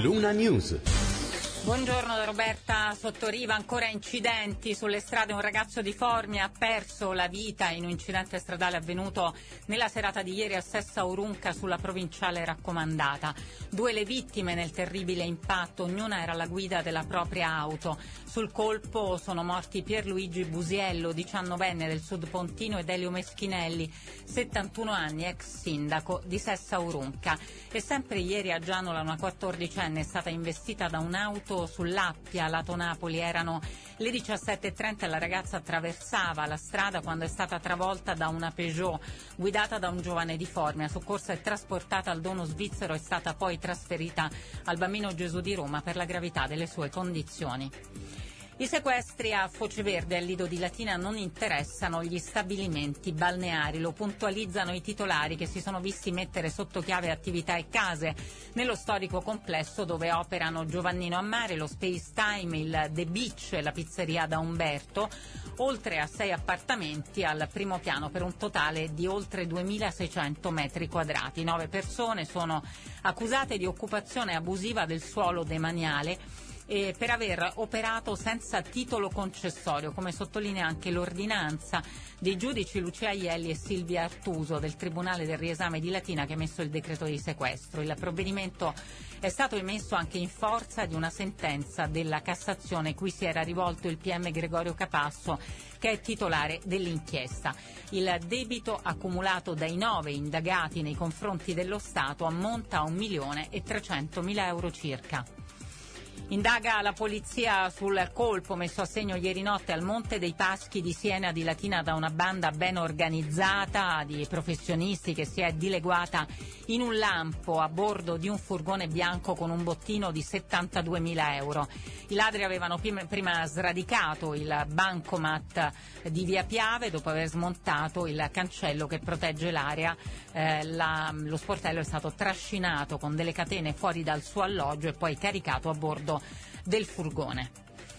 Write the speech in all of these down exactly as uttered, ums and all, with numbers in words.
Luna News. Buongiorno da Roberta Sottoriva. Ancora incidenti sulle strade. Un ragazzo di Formia ha perso la vita in un incidente stradale avvenuto nella serata di ieri a Sessa Urunca sulla provinciale raccomandata. Due le vittime nel terribile impatto, ognuna era alla guida della propria auto. Sul colpo sono morti Pierluigi Busiello, diciannovenne del Sud Pontino, ed Elio Meschinelli, settantuno anni, ex sindaco di Sessa Urunca. E sempre ieri a Gianola una quattordicenne è stata investita da un'auto sull'Appia, lato Napoli. Erano le diciassette e trenta e la ragazza attraversava la strada quando è stata travolta da una Peugeot guidata da un giovane di Formia. Soccorsa e trasportata al Dono Svizzero, è stata poi trasferita al Bambino Gesù di Roma per la gravità delle sue condizioni. I sequestri a Foce Verde e al Lido di Latina non interessano gli stabilimenti balneari, lo puntualizzano i titolari che si sono visti mettere sotto chiave attività e case nello storico complesso dove operano Giovannino a Mare, lo Space Time, il The Beach e la pizzeria da Umberto, oltre a sei appartamenti al primo piano per un totale di oltre duemilaseicento metri quadrati. Nove persone sono accusate di occupazione abusiva del suolo demaniale e per aver operato senza titolo concessorio, come sottolinea anche l'ordinanza dei giudici Lucia Aielli e Silvia Artuso del Tribunale del Riesame di Latina che ha emesso il decreto di sequestro. Il provvedimento è stato emesso anche in forza di una sentenza della Cassazione cui si era rivolto il P M Gregorio Capasso, che è titolare dell'inchiesta. Il debito accumulato dai nove indagati nei confronti dello Stato ammonta a un milione e trecentomila euro circa. Indaga la polizia sul colpo messo a segno ieri notte al Monte dei Paschi di Siena di Latina da una banda ben organizzata di professionisti che si è dileguata in un lampo a bordo di un furgone bianco con un bottino di settantaduemila euro. I ladri avevano prima sradicato il bancomat di Via Piave dopo aver smontato il cancello che protegge l'area. Eh, la, lo sportello è stato trascinato con delle catene fuori dal suo alloggio e poi caricato a bordo del furgone.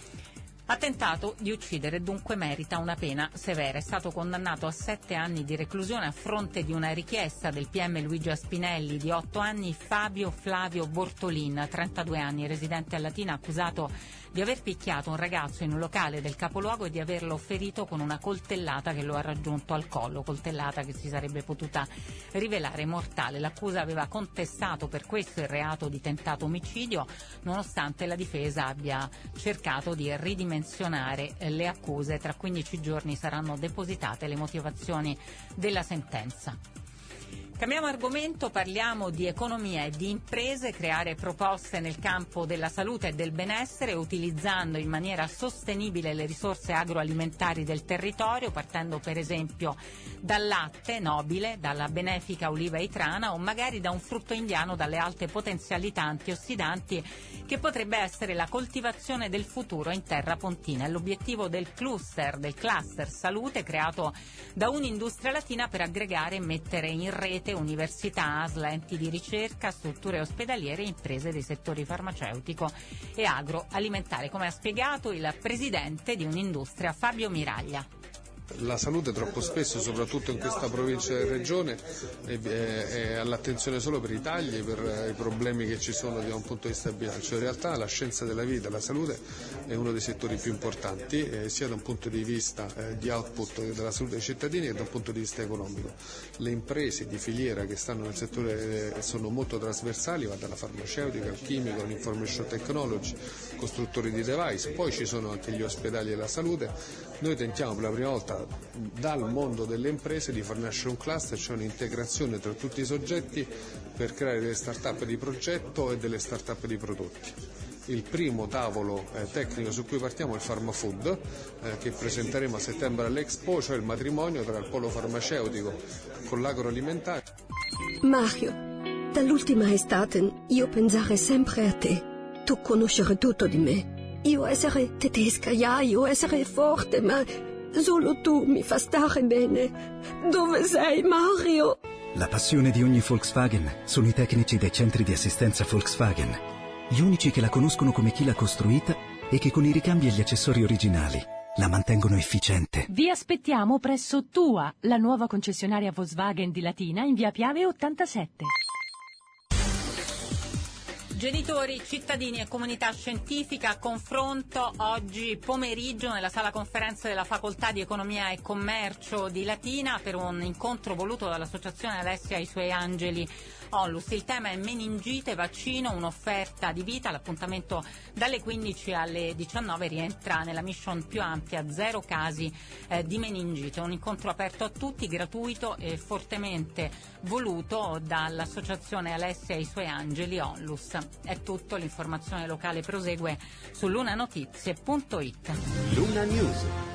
Ha tentato di uccidere, dunque merita una pena severa. È stato condannato a sette anni di reclusione a fronte di una richiesta del P M Luigi Aspinelli di otto anni Fabio Flavio Bortolin, trentadue anni, residente a Latina, accusato di aver picchiato un ragazzo in un locale del capoluogo e di averlo ferito con una coltellata che lo ha raggiunto al collo, coltellata che si sarebbe potuta rivelare mortale. L'accusa aveva contestato per questo il reato di tentato omicidio, nonostante la difesa abbia cercato di ridimensionare le accuse. Tra quindici giorni saranno depositate le motivazioni della sentenza. Cambiamo argomento, parliamo di economia e di imprese, creare proposte nel campo della salute e del benessere utilizzando in maniera sostenibile le risorse agroalimentari del territorio, partendo per esempio dal latte nobile, dalla benefica oliva itrana o magari da un frutto indiano dalle alte potenzialità antiossidanti che potrebbe essere la coltivazione del futuro in terra pontina. È l'obiettivo del cluster, del cluster salute creato da Un'Industria Latina per aggregare e mettere in rete università, A S L, enti di ricerca, strutture ospedaliere e imprese dei settori farmaceutico e agroalimentare, come ha spiegato il presidente di Un'Industria Fabio Miraglia. La salute troppo spesso, soprattutto in questa provincia e regione, è, è all'attenzione solo per i tagli, per i problemi che ci sono da un punto di vista bilancio. In realtà la scienza della vita, la salute, è uno dei settori più importanti, eh, sia da un punto di vista eh, di output della salute dei cittadini che da un punto di vista economico. Le imprese di filiera che stanno nel settore eh, sono molto trasversali, va dalla farmaceutica al chimico, all'information technology, costruttori di device, poi ci sono anche gli ospedali e la salute. Noi tentiamo per la prima volta dal mondo delle imprese di far nascere un cluster, cioè un'integrazione tra tutti i soggetti per creare delle start-up di progetto e delle start-up di prodotti. Il primo tavolo eh, tecnico su cui partiamo è il PharmaFood, eh, che presenteremo a settembre all'Expo, cioè il matrimonio tra il polo farmaceutico con l'agroalimentare. Mario, dall'ultima estate io pensare sempre a te. Tu conoscere tutto di me. Io essere tedesca, ja, io essere forte, ma solo tu mi fa stare bene. Dove sei, Mario? La passione di ogni Volkswagen sono i tecnici dei centri di assistenza Volkswagen. Gli unici che la conoscono come chi l'ha costruita e che con i ricambi e gli accessori originali la mantengono efficiente. Vi aspettiamo presso Tua, la nuova concessionaria Volkswagen di Latina in via Piave ottantasette. Genitori, cittadini e comunità scientifica, confronto oggi pomeriggio nella sala conferenze della Facoltà di Economia e Commercio di Latina per un incontro voluto dall'Associazione Alessia e i suoi angeli Onlus. Il tema è meningite, vaccino, un'offerta di vita. L'appuntamento dalle quindici alle diciannove rientra nella mission più ampia, zero casi eh, di meningite. Un incontro aperto a tutti, gratuito e fortemente voluto dall'Associazione Alessia e i suoi angeli Onlus. È tutto, l'informazione locale prosegue su lunanotizie punto it. Luna News.